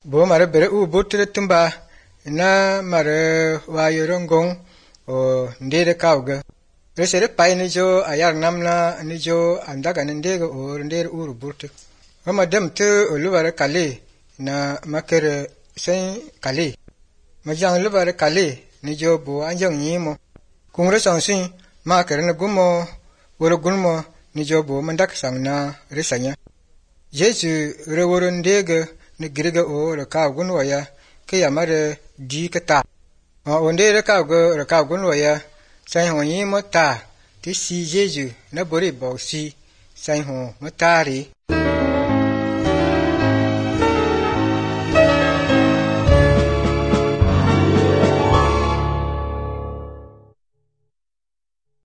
Bo mare bere u butre tumba na mare wa yorongong o ndere kauga. Resere pai ni jo ayar namna ni jo andaga ndege o ndere uru butre. Wama dem te olubare kale na makere sen kale. Majang lubare kale ni jo bo anjang nyimo. Kungre sangsin makere na gumo woro gunmo ni jo bo mandak sang na resanya. Jesu reworo ndege ni girga o raka gunwaya ke yamare di kata. Onde raka gunwaya sai ho nyimo ta ti si Jesu na bori bo si sai ho matari.